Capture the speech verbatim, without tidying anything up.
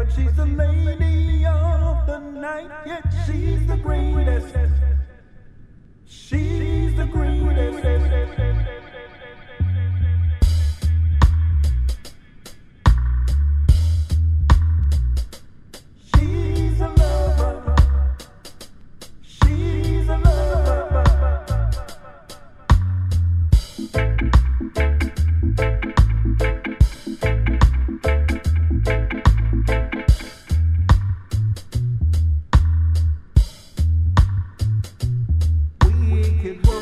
but she's the lady of the night. Yet she's the greatest. She's the greatest. She's a lover. She's a lover. We could